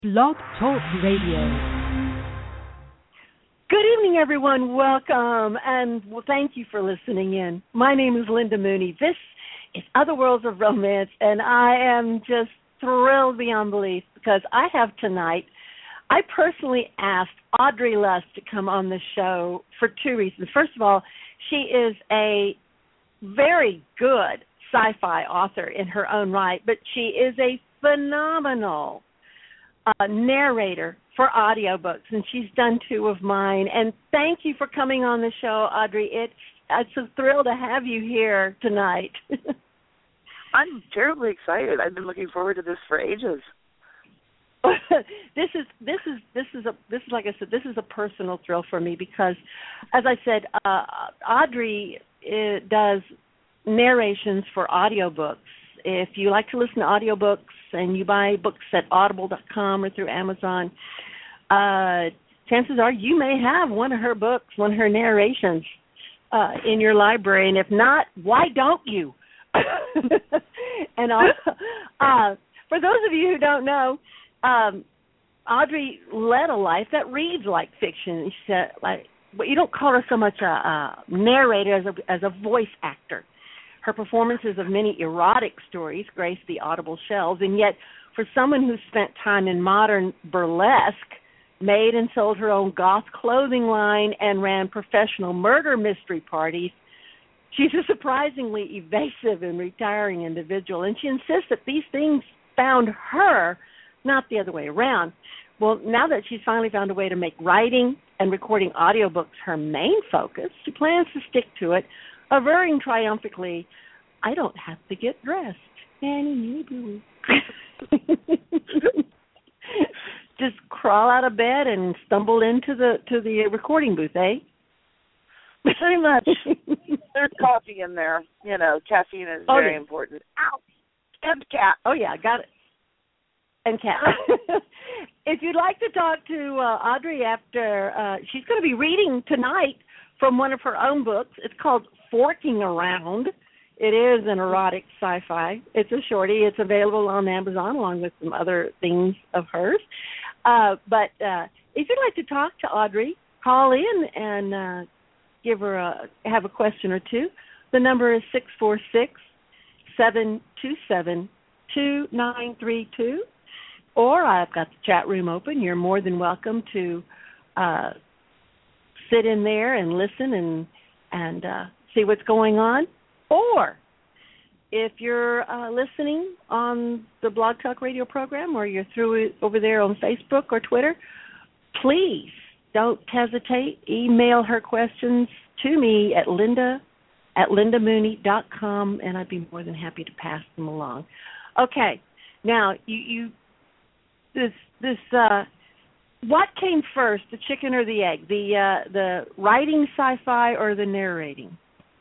Blog Talk Radio. Good evening, everyone. Welcome, and thank you for listening in. My name is Linda Mooney. This is Other Worlds of Romance, and I am just thrilled beyond belief because I have tonight, I personally asked Audrey Lust to come on the show for two reasons. First of all, she is a very good sci-fi author in her own right, but she is a phenomenal narrator for audiobooks, and she's done two of mine. And thank you for coming on the show, Audrey. It's a thrill to have you here tonight. I'm terribly excited. I've been looking forward to this for ages. This is like I said, this is a personal thrill for me because, as I said, Audrey does narrations for audiobooks. If you like to listen to audiobooks and you buy books at audible.com or through Amazon, chances are you may have one of her books, one of her narrations in your library. And if not, why don't you? And for those of you who don't know, Audrey led a life that reads like fiction. She said, but you don't call her so much a narrator as a voice actor. Her performances of many erotic stories grace the Audible shelves, and yet for someone who spent time in modern burlesque, made and sold her own goth clothing line, and ran professional murder mystery parties, she's a surprisingly evasive and retiring individual, and she insists that these things found her, not the other way around. Well, now that she's finally found a way to make writing and recording audiobooks her main focus, she plans to stick to it, averring triumphantly, I don't have to get dressed. Just crawl out of bed and stumble into the recording booth, eh? Pretty much. There's coffee in there. You know, caffeine is very important. Ow! And cat. Oh, yeah, got it. And cat. If you'd like to talk to Audrey after, she's going to be reading tonight from one of her own books. It's called Forking Around. It is an erotic sci-fi. It's a shorty. It's available on Amazon along with some other things of hers. But if you'd like to talk to Audrey, call in and have a question or two. The number is 646-727-2932. Or I've got the chat room open. You're more than welcome to sit in there and listen and see what's going on. Or if you're listening on the Blog Talk Radio program or you're through it over there on Facebook or Twitter, please don't hesitate. Email her questions to me at lindamooney.com, and I'd be more than happy to pass them along. Okay, now what came first, the chicken or the egg? The writing sci-fi or the narrating?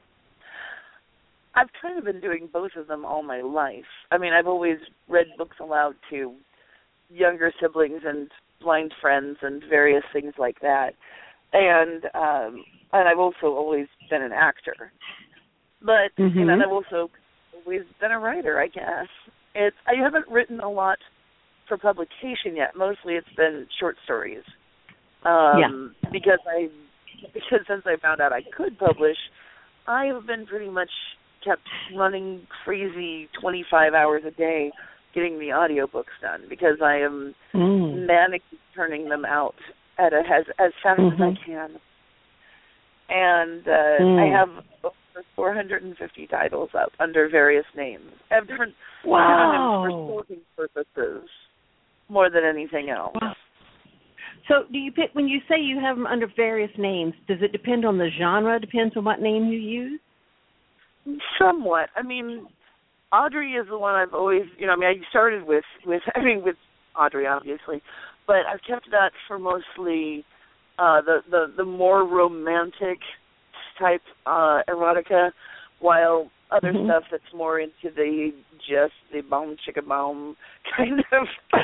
I've kind of been doing both of them all my life. I mean, I've always read books aloud to younger siblings and blind friends and various things like that. And I've also always been an actor. But you know, I've also always been a writer, I guess. I haven't written a lot for publication yet. Mostly it's been short stories. Because since I found out I could publish, I have been pretty much kept running crazy 25 hours a day getting the audiobooks done because I am manically turning them out as fast as I can. And I have over 450 titles up under various names. I have different names for sorting purposes more than anything else. Wow. So do you pick, when you say you have them under various names, does it depend on the genre, depends on what name you use? Somewhat. I mean, Audrey is the one I've always, I started with Audrey, obviously, but I've kept that for mostly the more romantic type erotica, while other stuff that's more into the boom chicka boom kind of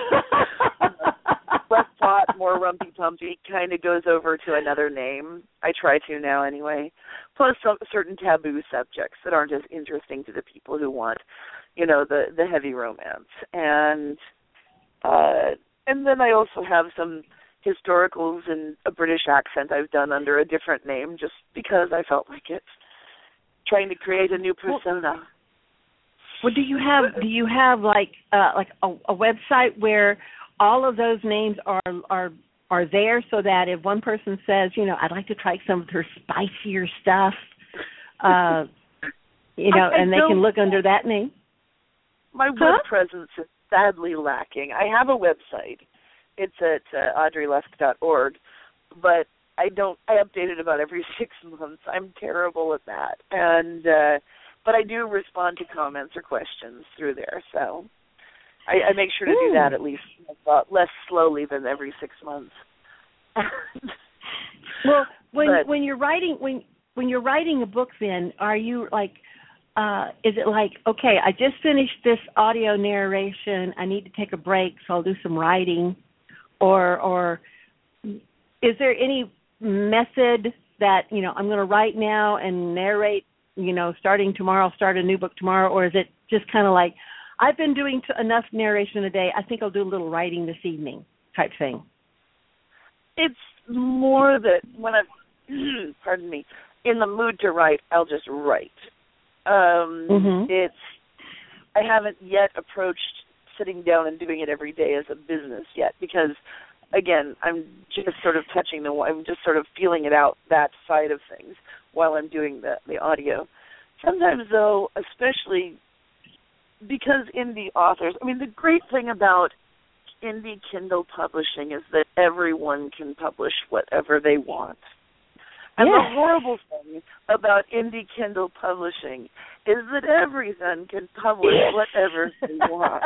less hot, more rumpy pumpy kind of goes over to another name. I try to now anyway. Plus certain taboo subjects that aren't as interesting to the people who want, the heavy romance. And And then I also have some historicals in a British accent I've done under a different name just because I felt like it. Trying to create a new persona. Well, do you have like a website where all of those names are there so that if one person says, I'd like to try some of her spicier stuff, and they can look under that name? My web presence is sadly lacking. I have a website. It's at audreylusk.org, but I update it about every 6 months. I'm terrible at that. And but I do respond to comments or questions through there. So I make sure to do that at least less slowly than every 6 months. Well, when you're writing when you're writing a book, then are you like is it like, okay, I just finished this audio narration, I need to take a break, so I'll do some writing, or is there any method that, I'm going to write now and narrate, starting tomorrow, start a new book tomorrow, or is it just kind of like, I've been doing enough narration a day, I think I'll do a little writing this evening type thing? It's more that when I'm, pardon me, in the mood to write, I'll just write. I haven't yet approached sitting down and doing it every day as a business yet because, again, I'm just sort of I'm just sort of feeling it out, that side of things, while I'm doing the audio. Sometimes, though, especially because indie authors, the great thing about indie Kindle publishing is that everyone can publish whatever they want. And the horrible thing about indie Kindle publishing is that everyone can publish whatever they want.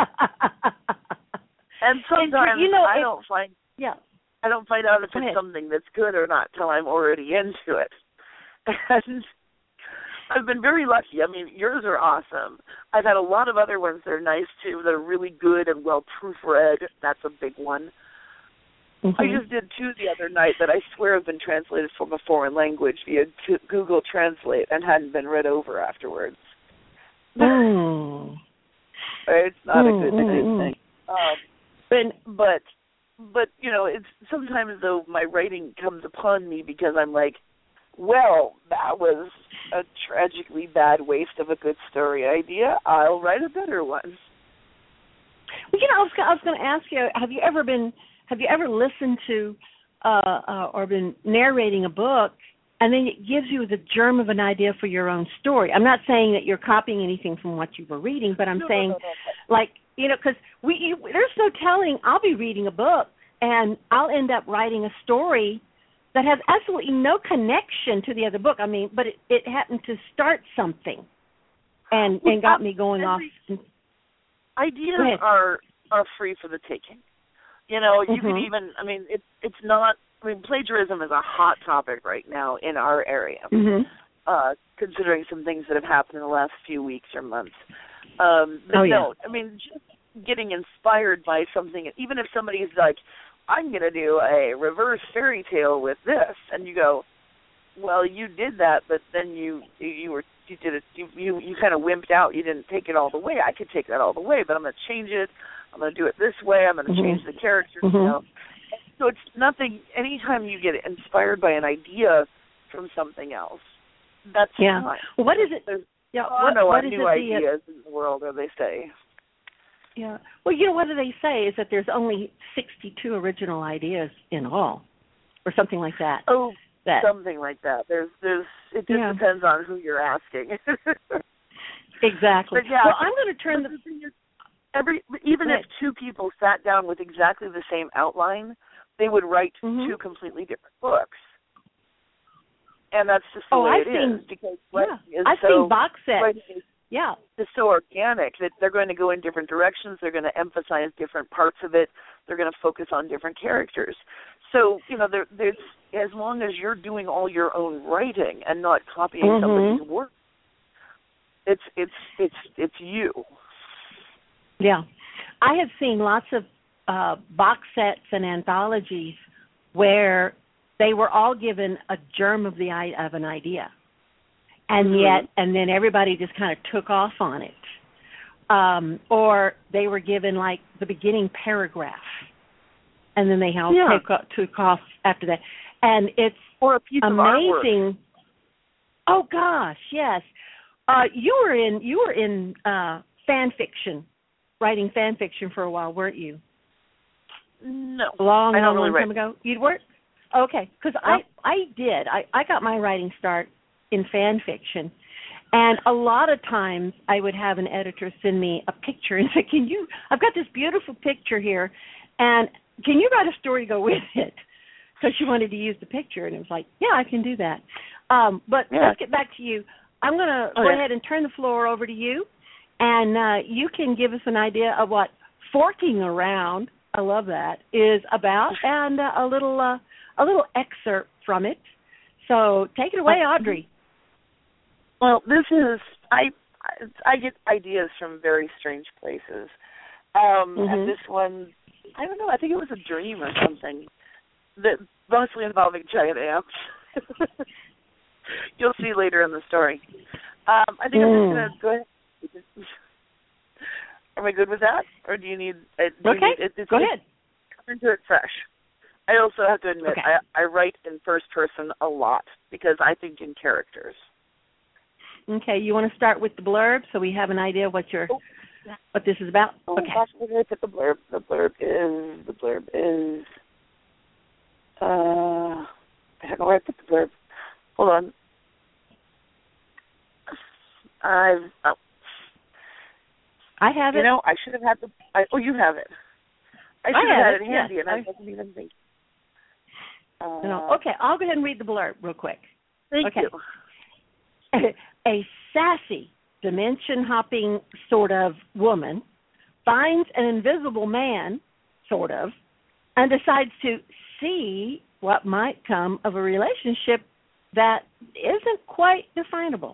And sometimes I don't find out if it's something that's good or not till I'm already into it. And I've been very lucky. Yours are awesome. I've had a lot of other ones that are nice too, that are really good and well proofread. That's a big one. I just did 2 the other night that I swear have been translated from a foreign language via Google Translate and hadn't been read over afterwards. It's not a good thing. But it's sometimes though my writing comes upon me because I'm like, well, that was a tragically bad waste of a good story idea. I'll write a better one. Well, I was going to ask you, have you ever listened to or been narrating a book, and then it gives you the germ of an idea for your own story? I'm not saying that you're copying anything from what you were reading, but I'm saying, like, because there's no telling. I'll be reading a book, and I'll end up writing a story that has absolutely no connection to the other book. But it happened to start something, and got me going off. Ideas are free for the taking. You can even, it's not, plagiarism is a hot topic right now in our area, considering some things that have happened in the last few weeks or months. Just getting inspired by something, even if somebody's like, I'm going to do a reverse fairy tale with this, and you go, well, you did that, but then you did it, you kind of wimped out, you didn't take it all the way. I could take that all the way, but I'm going to change it. I'm going to do it this way. I'm going to change the characters. So it's nothing. Anytime you get inspired by an idea from something else, that's fine. Well, what is it? There's what is new ideas in the world, as they say. Yeah. Well, what do they say is that there's only 62 original ideas in all, or something like that. Oh, something like that. It just depends on who you're asking. Exactly. But yeah, well, I'm going to turn even if 2 people sat down with exactly the same outline, they would write 2 completely different books. And that's just the way it is. Because I've seen box sets. It's so organic that they're going to go in different directions. They're going to emphasize different parts of it. They're going to focus on different characters. So, there's, as long as you're doing all your own writing and not copying somebody's work, it's you. Yeah. I have seen lots of box sets and anthologies where they were all given a germ of an idea. And then everybody just kind of took off on it. or they were given like the beginning paragraph, and then they have took off after that, and it's or a piece amazing. Of artwork. Oh gosh, yes. You were in fan fiction, writing fan fiction for a while, weren't you? No, long really time ago. You'd work? Okay, because Yep. I did. I got my writing start in fan fiction, and a lot of times I would have an editor send me a picture and say, I've got this beautiful picture here, and can you write a story to go with it? So she wanted to use the picture, and it was like, yeah, I can do that. But let's get back to you. I'm going to go ahead and turn the floor over to you, and you can give us an idea of what Forking Around, I love that, is about, and a little excerpt from it. So take it away, Audrey. Well, this is I get ideas from very strange places, and this one, I don't know. I think it was a dream or something that mostly involving giant ants. You'll see later in the story. I think I'm just going to go ahead. Am I good with that, or do you need? Go ahead. Come into it fresh. I also have to admit, I write in first person a lot because I think in characters. Okay, you want to start with the blurb so we have an idea what this is about? Okay. Gosh, where did I put the blurb? The blurb is. I don't know where I put the blurb. Hold on. I have it. I should have had you have it. I should have had it handy, and I wasn't even thinking. Okay, I'll go ahead and read the blurb real quick. Thank you. A sassy, dimension-hopping sort of woman finds an invisible man, sort of, and decides to see what might come of a relationship that isn't quite definable.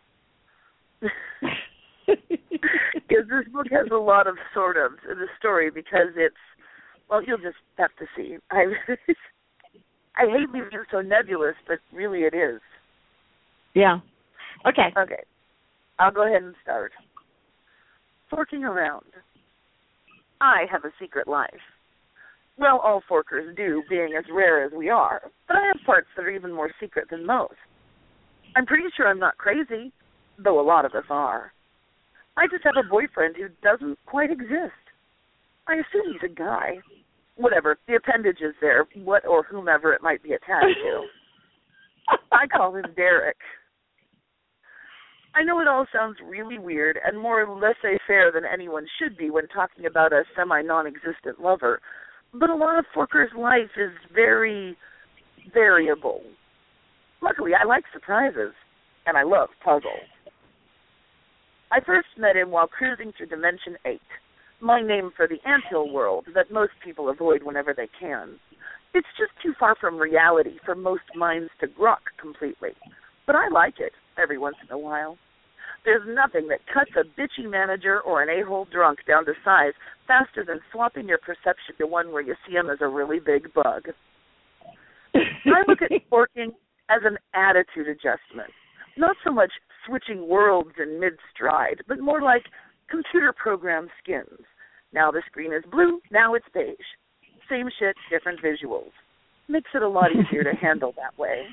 Because this book has a lot of sort of in the story because it's, well, you'll just have to see. I hate leaving it so nebulous, but really it is. Yeah. Okay. I'll go ahead and start. Forking Around. I have a secret life. Well, all forkers do, being as rare as we are, but I have parts that are even more secret than most. I'm pretty sure I'm not crazy, though a lot of us are. I just have a boyfriend who doesn't quite exist. I assume he's a guy. Whatever, the appendage is there, what or whomever it might be attached to. I call him Derek. I know it all sounds really weird and more laissez-faire than anyone should be when talking about a semi-non-existent lover, but a lot of Forker's life is very variable. Luckily, I like surprises, and I love puzzles. I first met him while cruising through Dimension 8, my name for the anthill world that most people avoid whenever they can. It's just too far from reality for most minds to grok completely, but I like it every once in a while. There's nothing that cuts a bitchy manager or an a-hole drunk down to size faster than swapping your perception to one where you see him as a really big bug. I look at forking as an attitude adjustment, not so much switching worlds in mid-stride, but more like computer-programmed skins. Now the screen is blue, now it's beige. Same shit, different visuals. Makes it a lot easier to handle that way.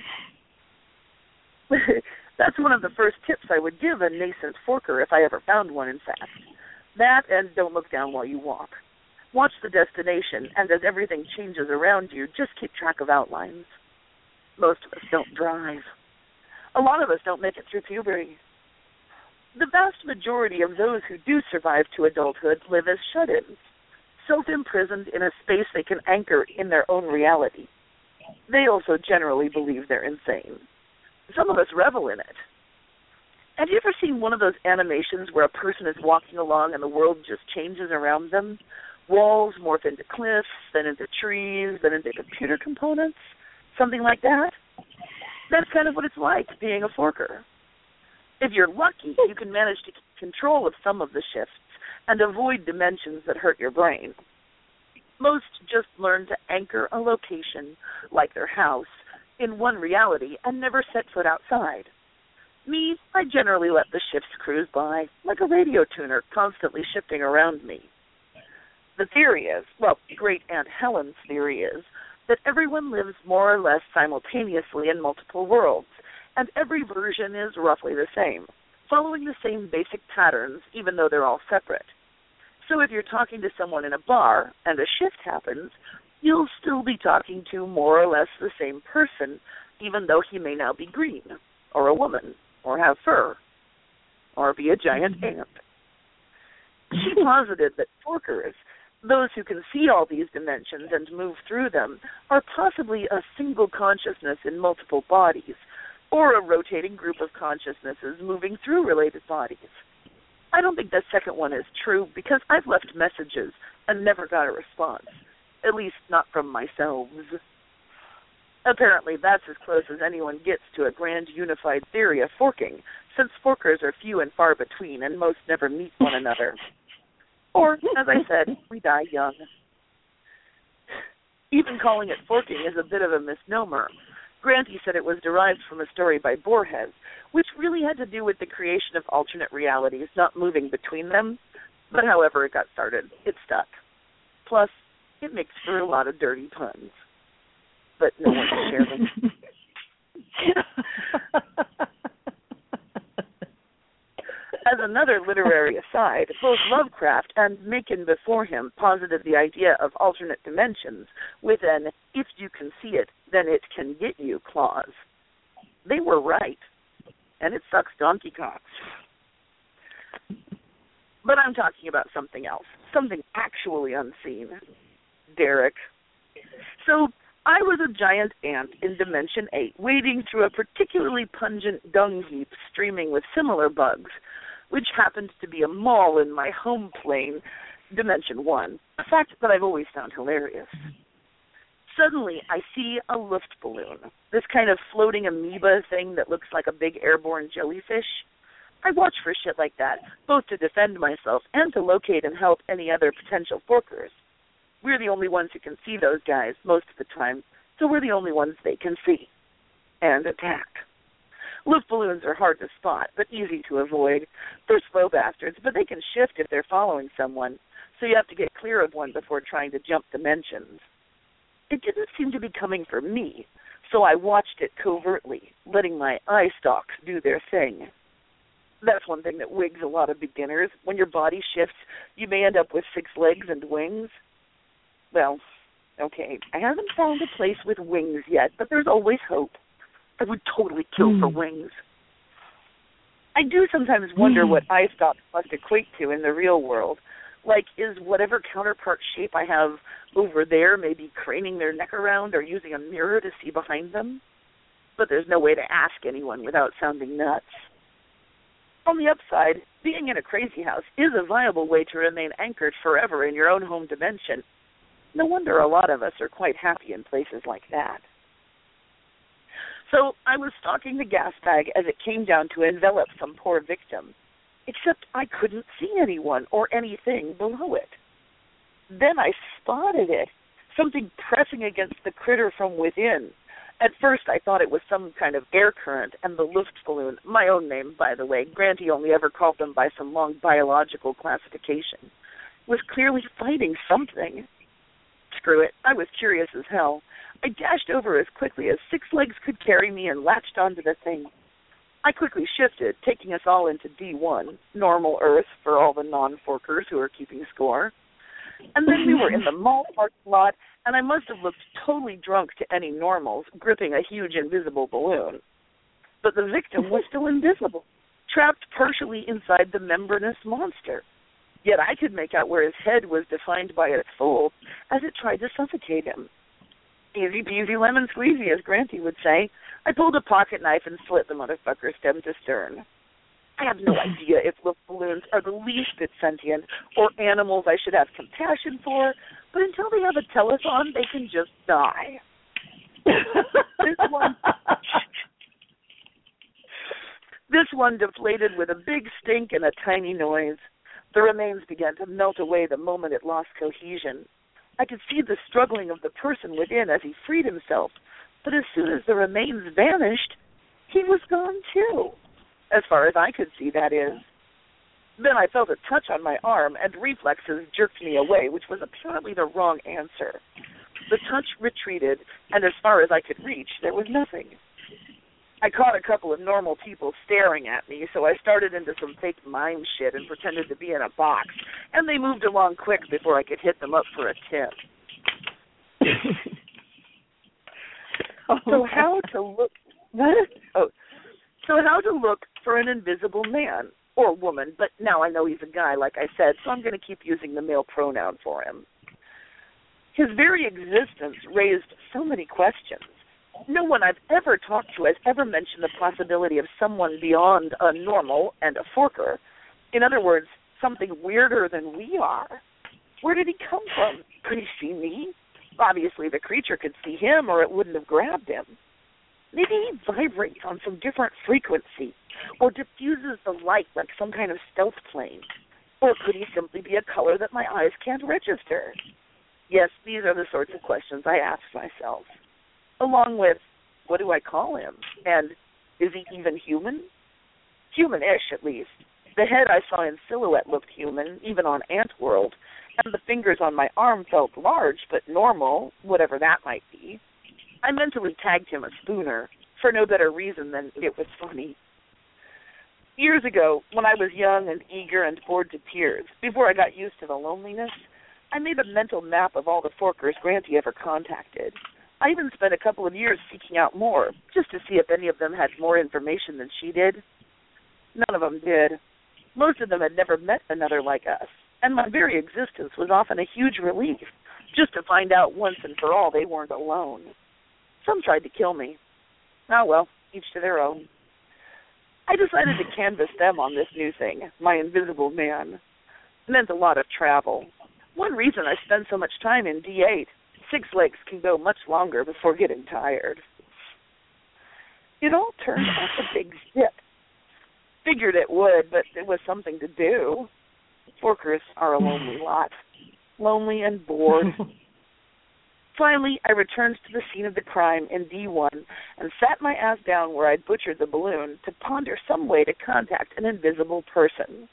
That's one of the first tips I would give a nascent forker if I ever found one, in fact. That and don't look down while you walk. Watch the destination, and as everything changes around you, just keep track of outlines. Most of us don't drive. A lot of us don't make it through puberty. The vast majority of those who do survive to adulthood live as shut-ins, self-imprisoned in a space they can anchor in their own reality. They also generally believe they're insane. Some of us revel in it. Have you ever seen one of those animations where a person is walking along and the world just changes around them? Walls morph into cliffs, then into trees, then into computer components? Something like that? That's kind of what it's like being a forker. If you're lucky, you can manage to keep control of some of the shifts and avoid dimensions that hurt your brain. Most just learn to anchor a location, like their house, in one reality and never set foot outside. Me, I generally let the shifts cruise by, like a radio tuner constantly shifting around me. The theory is, well, Great Aunt Helen's theory is, that everyone lives more or less simultaneously in multiple worlds, and every version is roughly the same, following the same basic patterns, even though they're all separate. So if you're talking to someone in a bar and a shift happens, you'll still be talking to more or less the same person, even though he may now be green, or a woman, or have fur, or be a giant ant. She posited that forkers, those who can see all these dimensions and move through them, are possibly a single consciousness in multiple bodies, or a rotating group of consciousnesses moving through related bodies. I don't think the second one is true because I've left messages and never got a response, at least not from myself. Apparently that's as close as anyone gets to a grand unified theory of forking, since forkers are few and far between and most never meet one another. Or, as I said, we die young. Even calling it forking is a bit of a misnomer. Granty said it was derived from a story by Borges, which really had to do with the creation of alternate realities, not moving between them. But however it got started, it stuck. Plus, it makes for a lot of dirty puns. But no one can share them. As another literary aside, both Lovecraft and Macon before him posited the idea of alternate dimensions with an "if you can see it, then it can get you" clause. They were right, and it sucks donkey cocks. But I'm talking about something else, something actually unseen. Derek. So, I was a giant ant in Dimension 8, wading through a particularly pungent dung heap streaming with similar bugs, which happened to be a mall in my home plane, Dimension 1, a fact that I've always found hilarious. Suddenly, I see a Luftballon, this kind of floating amoeba thing that looks like a big airborne jellyfish. I watch for shit like that, both to defend myself and to locate and help any other potential forkers. We're the only ones who can see those guys most of the time, so we're the only ones they can see and attack. Luftballons are hard to spot, but easy to avoid. They're slow bastards, but they can shift if they're following someone, so you have to get clear of one before trying to jump dimensions. It didn't seem to be coming for me, so I watched it covertly, letting my eye stalks do their thing. That's one thing that wigs a lot of beginners. When your body shifts, you may end up with 6 legs and wings. Well, okay, I haven't found a place with wings yet, but there's always hope. I would totally kill for wings. I do sometimes wonder what eye stalks must equate to in the real world. Like, is whatever counterpart shape I have over there maybe craning their neck around or using a mirror to see behind them? But there's no way to ask anyone without sounding nuts. On the upside, being in a crazy house is a viable way to remain anchored forever in your own home dimension. No wonder a lot of us are quite happy in places like that. So I was stalking the gas bag as it came down to envelop some poor victim, except I couldn't see anyone or anything below it. Then I spotted it, something pressing against the critter from within. At first I thought it was some kind of air current, and the Luftballon, my own name, by the way, Granty only ever called them by some long biological classification, was clearly fighting something. Screw it, I was curious as hell. I dashed over as quickly as 6 legs could carry me and latched onto the thing. I quickly shifted, taking us all into D1, normal Earth for all the non-forkers who are keeping score. And then we were in the mall parking lot, and I must have looked totally drunk to any normals, gripping a huge invisible balloon. But the victim was still invisible, trapped partially inside the membranous monster. Yet I could make out where his head was defined by its fold as it tried to suffocate him. Easy peasy lemon squeezy, as Granty would say. I pulled a pocket knife and slit the motherfucker stem to stern. I have no idea if Luftballons are the least bit sentient or animals I should have compassion for, but until they have a telethon, they can just die. This one deflated with a big stink and a tiny noise. The remains began to melt away the moment it lost cohesion. I could see the struggling of the person within as he freed himself, but as soon as the remains vanished, he was gone too. As far as I could see, that is. Then I felt a touch on my arm, and reflexes jerked me away, which was apparently the wrong answer. The touch retreated, and as far as I could reach, there was nothing. I caught a couple of normal people staring at me, so I started into some fake mime shit and pretended to be in a box, and they moved along quick before I could hit them up for a tip. So how to look for an invisible man or woman, but now I know he's a guy, like I said, so I'm going to keep using the male pronoun for him. His very existence raised so many questions. No one I've ever talked to has ever mentioned the possibility of someone beyond a normal and a forker. In other words, something weirder than we are. Where did he come from? Could he see me? Obviously, the creature could see him, or it wouldn't have grabbed him. Maybe he vibrates on some different frequency, or diffuses the light like some kind of stealth plane. Or could he simply be a color that my eyes can't register? Yes, these are the sorts of questions I ask myself. Along with, what do I call him? And is he even human? Human-ish, at least. The head I saw in silhouette looked human, even on Antworld, and the fingers on my arm felt large, but normal, whatever that might be. I mentally tagged him a spooner, for no better reason than it was funny. Years ago, when I was young and eager and bored to tears, before I got used to the loneliness, I made a mental map of all the forkers Granty ever contacted. I even spent a couple of years seeking out more, just to see if any of them had more information than she did. None of them did. Most of them had never met another like us, and my very existence was often a huge relief, just to find out once and for all they weren't alone. Some tried to kill me. Oh well, each to their own. I decided to canvass them on this new thing, my invisible man. It meant a lot of travel. One reason I spend so much time in D8. 6 legs can go much longer before getting tired. It all turned out a big zip. Figured it would, but it was something to do. Forkers are a lonely lot. Lonely and bored. Finally, I returned to the scene of the crime in D1 and sat my ass down where I'd butchered the balloon to ponder some way to contact an invisible person.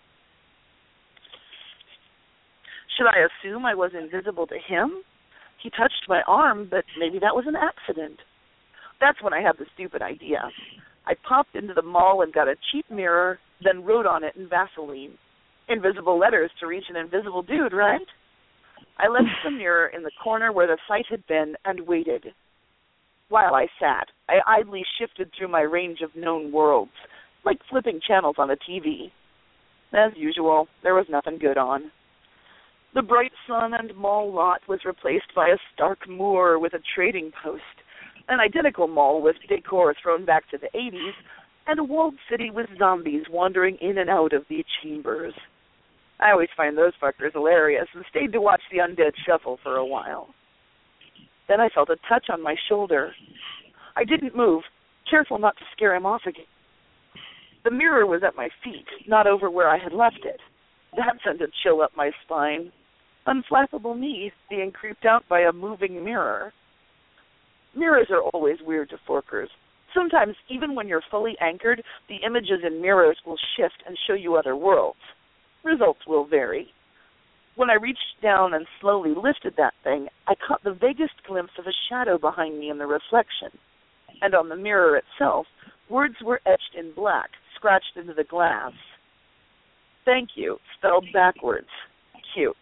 Should I assume I was invisible to him? He touched my arm, but maybe that was an accident. That's when I had the stupid idea. I popped into the mall and got a cheap mirror, then wrote on it in Vaseline. Invisible letters to reach an invisible dude, right? I left the mirror in the corner where the sight had been and waited. While I sat, I idly shifted through my range of known worlds, like flipping channels on a TV. As usual, there was nothing good on. The bright sun and mall lot was replaced by a stark moor with a trading post, an identical mall with decor thrown back to the 80s, and a walled city with zombies wandering in and out of the chambers. I always find those fuckers hilarious and stayed to watch the undead shuffle for a while. Then I felt a touch on my shoulder. I didn't move, careful not to scare him off again. The mirror was at my feet, not over where I had left it. That sent a chill up my spine. Unflappable me being creeped out by a moving mirror. Mirrors are always weird to forkers. Sometimes, even when you're fully anchored, the images in mirrors will shift and show you other worlds. Results will vary. When I reached down and slowly lifted that thing, I caught the vaguest glimpse of a shadow behind me in the reflection. And on the mirror itself, words were etched in black, scratched into the glass. Thank you, spelled backwards. Cute.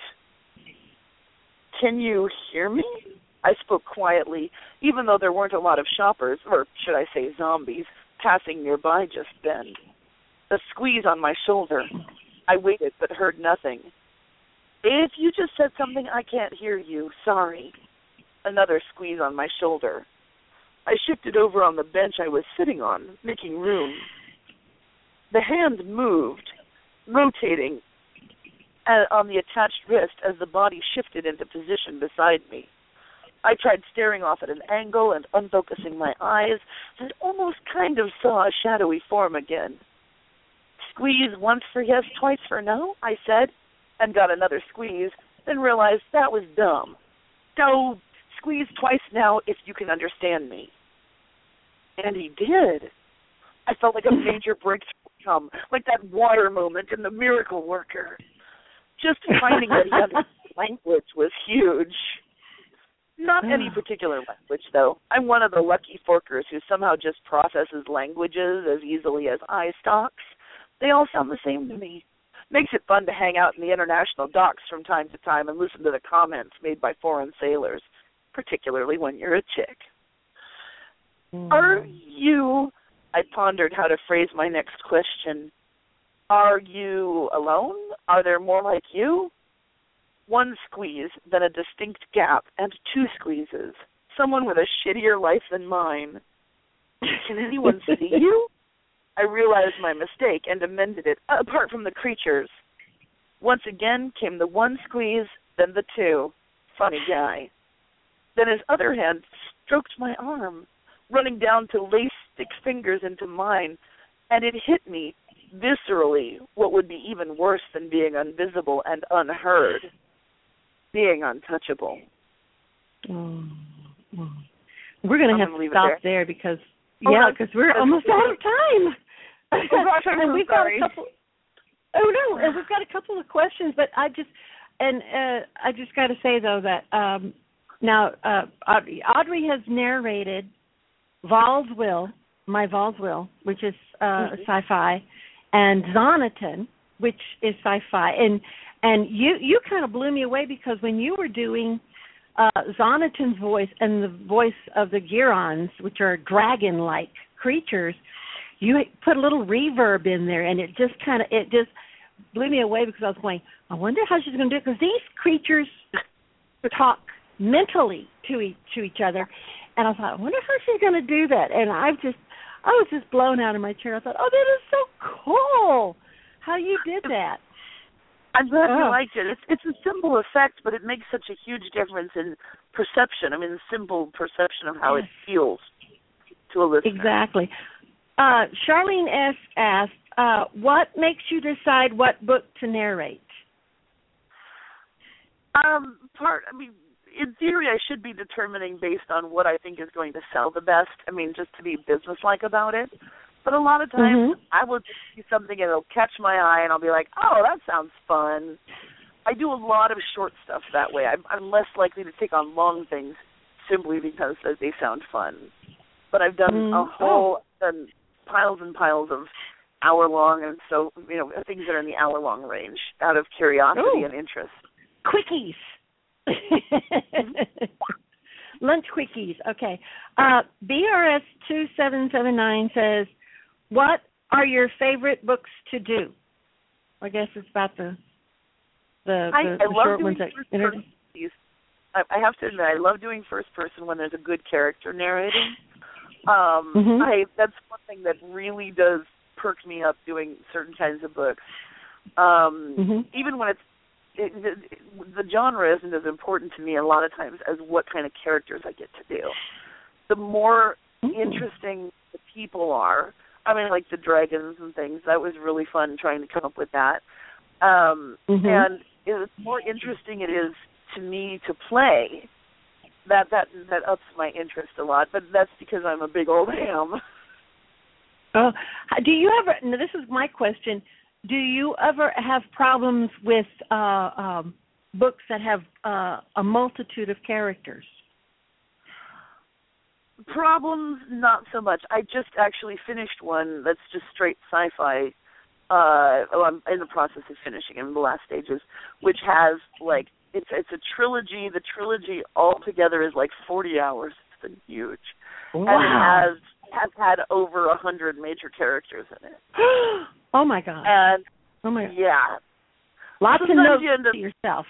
Can you hear me? I spoke quietly, even though there weren't a lot of shoppers, or should I say zombies, passing nearby just then. A squeeze on my shoulder. I waited but heard nothing. If you just said something, I can't hear you. Sorry. Another squeeze on my shoulder. I shifted over on the bench I was sitting on, making room. The hand moved, rotating on the attached wrist as the body shifted into position beside me. I tried staring off at an angle and unfocusing my eyes and almost kind of saw a shadowy form again. Squeeze once for yes, twice for no, I said, and got another squeeze, then realized that was dumb. So, squeeze twice now if you can understand me. And he did. I felt like a major breakthrough come, like that water moment in The Miracle Worker. Just finding that he understood language was huge. Not any particular language, though. I'm one of the lucky forkers who somehow just processes languages as easily as eye stalks. They all sound the same to me. Makes it fun to hang out in the international docks from time to time and listen to the comments made by foreign sailors, particularly when you're a chick. Are you, I pondered how to phrase my next question, are you alone? Are there more like you? One squeeze, then a distinct gap, and two squeezes. Someone with a shittier life than mine. Can anyone see you? I realized my mistake and amended it, apart from the creatures. Once again came the one squeeze, then the two. Funny guy. Then his other hand stroked my arm, running down to lace stick fingers into mine, and it hit me, viscerally, what would be even worse than being invisible and unheard. Being untouchable. We're going to have to stop there because, because we're almost out of time. And we've got a couple. Oh no! And we've got a couple of questions, but I just got to say though that now Audrey has narrated Val's Will, which is sci-fi, and Zonatan, which is sci-fi, and you kind of blew me away because when you were doing Zonatan's voice and the voice of the Girons, which are dragon-like creatures, you put a little reverb in there, and it just blew me away because I was going, I wonder how she's going to do it, because these creatures talk mentally to each other, and I thought, I wonder how she's going to do that, and I was just blown out of my chair. I thought, oh, that is so cool how you did that. I'm glad you liked it. It's a simple effect, but it makes such a huge difference in perception. I mean, simple perception of how it feels to a listener. Exactly. Charlene S. asked, what makes you decide what book to narrate? In theory, I should be determining based on what I think is going to sell the best. I mean, just to be businesslike about it. But a lot of times, I will just see something and it'll catch my eye, and I'll be like, oh, that sounds fun. I do a lot of short stuff that way. I'm less likely to take on long things simply because they sound fun. But I've done done piles and piles of hour-long, and so, things that are in the hour-long range out of curiosity and interest. Quickies. Lunch quickies. Okay. BRS2779 says, what are your favorite books to do? I guess it's about the short ones. I have to admit, I love doing first person when there's a good character narrating. That's one thing that really does perk me up doing certain kinds of books. Even when the genre isn't as important to me a lot of times as what kind of characters I get to do. The more interesting the people are, I mean, like the dragons and things, that was really fun trying to come up with that. And the more interesting it is to me to play, that ups my interest a lot. But that's because I'm a big old ham. Do you ever, now this is my question, do you ever have problems with books that have a multitude of characters? Problems, not so much. I just actually finished one that's just straight sci-fi. I'm in the process of finishing in the last stages, which has, like, it's a trilogy. The trilogy altogether is like 40 hours. It's been huge. Wow. And it has had over 100 major characters in it. Oh, my God. And, yeah. Lots of notes to yourself.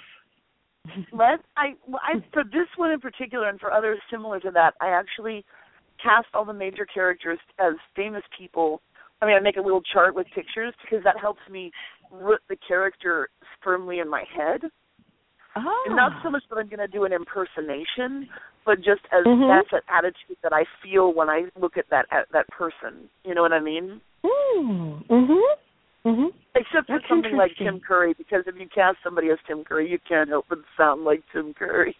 For this one in particular and for others similar to that, I actually cast all the major characters as famous people. I mean, I make a little chart with pictures because that helps me root the character firmly in my head. Oh. And not so much that I'm going to do an impersonation, but just as that's an attitude that I feel when I look at that person. You know what I mean? Except for something like Tim Curry, because if you cast somebody as Tim Curry, you can't help but sound like Tim Curry.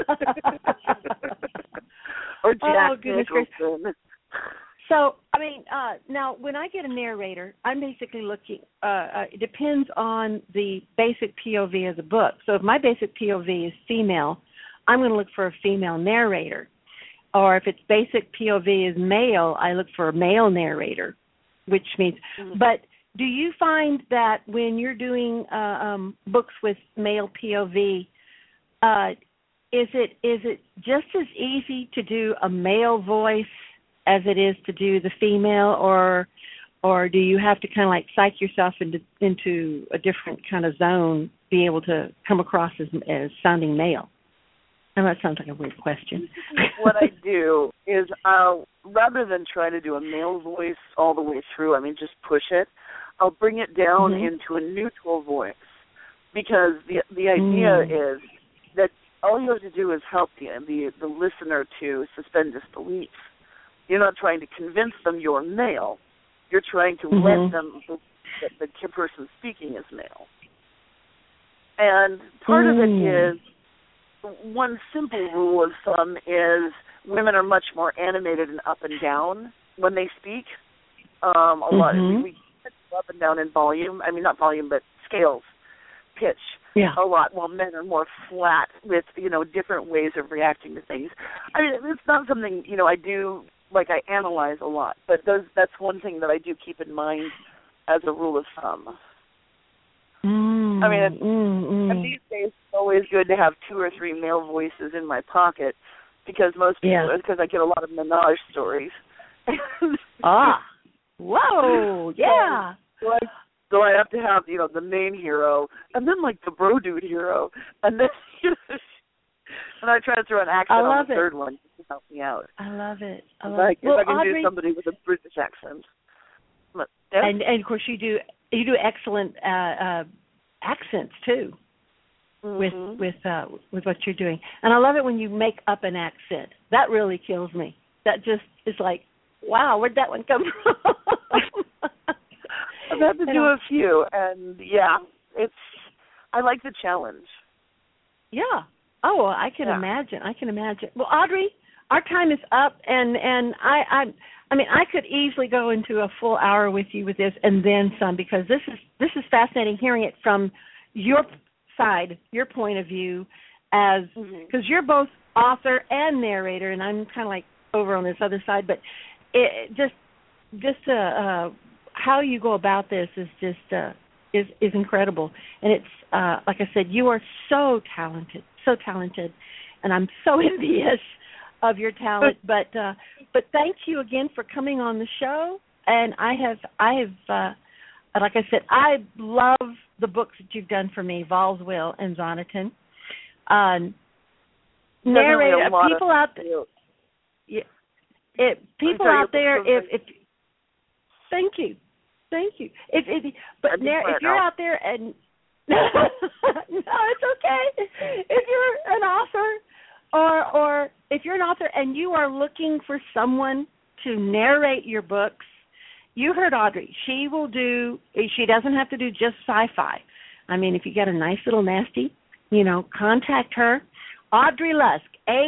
Or Jack Nicholson. So, I mean, now when I get a narrator, I'm basically looking. It depends on the basic POV of the book. So if my basic POV is female, I'm going to look for a female narrator. Or if its basic POV is male, I look for a male narrator, which means. Mm-hmm. But do you find that when you're doing books with male POV, is it just as easy to do a male voice as it is to do the female, or do you have to kind of like psych yourself into a different kind of zone, be able to come across as sounding male? I know that sounds like a weird question. What I do is rather than try to do a male voice all the way through, just push it, I'll bring it down into a neutral voice, because the idea is that all you have to do is help the listener to suspend disbelief. You're not trying to convince them you're male. You're trying to let them that the person speaking is male. And part of it is, one simple rule of thumb is women are much more animated and up and down when they speak. A lot. We get up and down in volume. Not volume, but scales, pitch. Yeah. A lot, while men are more flat with, different ways of reacting to things. It's not something, I do, like I analyze a lot, but that's one thing that I do keep in mind as a rule of thumb. And these days it's always good to have 2 or 3 male voices in my pocket, because most people, because I get a lot of menage stories. Whoa, yeah. So I have to have, the main hero, and then like the bro dude hero, and then and I try to throw an accent on the third one to help me out. I love it. If I can Audrey, do somebody with a British accent. But, yeah. And of course you do excellent accents too, with what you're doing. And I love it when you make up an accent. That really kills me. That just is like, wow, where'd that one come from? I've had to do a few, and I like the challenge. Yeah. Oh, well, I can imagine. Well, Audrey, our time is up, and I could easily go into a full hour with you with this and then some, because this is fascinating hearing it from your side, your point of view, as because you're both author and narrator, and I'm kind of like over on this other side, but it just how you go about this is just is incredible, and it's like I said, you are so talented, and I'm so envious of your talent. But thank you again for coming on the show. And I have like I said, I love the books that you've done for me, Val's Will and Zonneton. Narrator, people out there. People out there, if thank you. If you're out there and no, it's okay. If you're an author, or if you're an author and you are looking for someone to narrate your books, you heard Audrey. She doesn't have to do just sci-fi. If you got a nice little nasty, contact her. Audrey Lusk,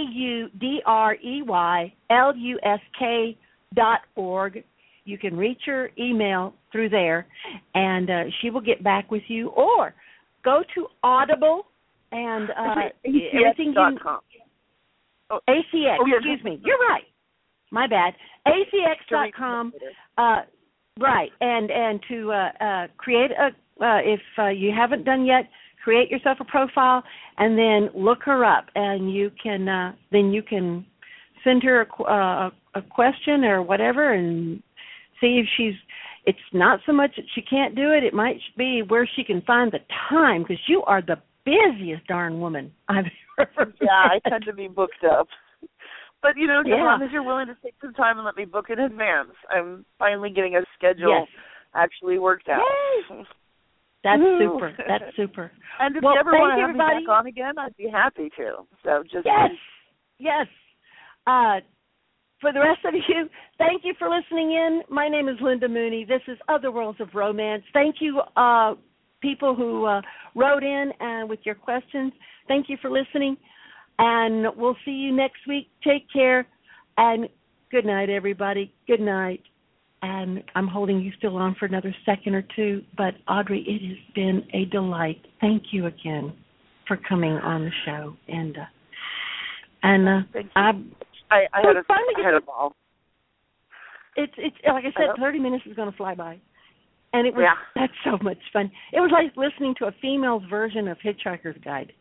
AudreyLusk.org. You can reach her email through there, and she will get back with you. Or go to Audible and everything. ACX.com. ACX, excuse me. You're right. My bad. ACX.com. Right, and to create if you haven't done yet, create yourself a profile and then look her up, and you can send her a question or whatever, and see if it's not so much that she can't do it. It might be where she can find the time, because you are the busiest darn woman I've ever met. Yeah, I tend to be booked up. But, as long as you're willing to take some time and let me book in advance, I'm finally getting a schedule actually worked out. Yay. That's super. That's super. And if you ever want to have me back on again, I'd be happy to. So just Yes. For the rest of you, thank you for listening in. My name is Linda Mooney. This is Other Worlds of Romance. Thank you, people who wrote in with your questions. Thank you for listening, and we'll see you next week. Take care, and good night, everybody. Good night. and I'm holding you still on for another second or two. But Audrey, it has been a delight. Thank you again for coming on the show, and thank you. I had a ball. It's like I said, 30 minutes is going to fly by, and it was that's so much fun. It was like listening to a female's version of Hitchhiker's Guide.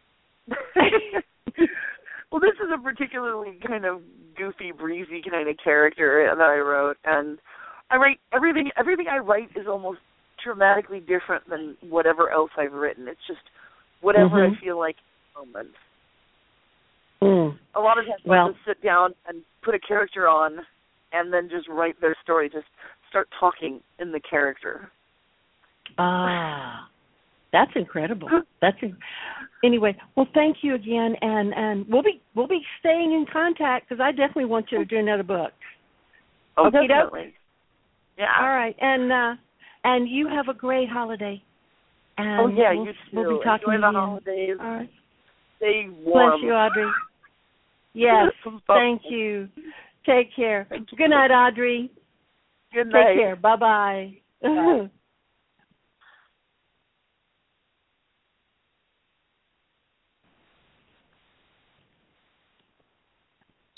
Well, this is a particularly kind of goofy, breezy kind of character that I wrote, and I write everything I write is almost dramatically different than whatever else I've written. It's just whatever I feel like at the moment. A lot of times I'll just sit down and put a character on and then just write their story, just start talking in the character. That's incredible. Anyway, well, thank you again, and we'll be staying in contact because I definitely want you to do another book. Oh, definitely. Yeah. All right, and you have a great holiday. And you too. We'll be talking Enjoy the again. holidays. All right. Stay warm. Bless you, Audrey. Yes, thank you. Take care. Good night, Audrey. Good night. Take care. Bye-bye. Bye.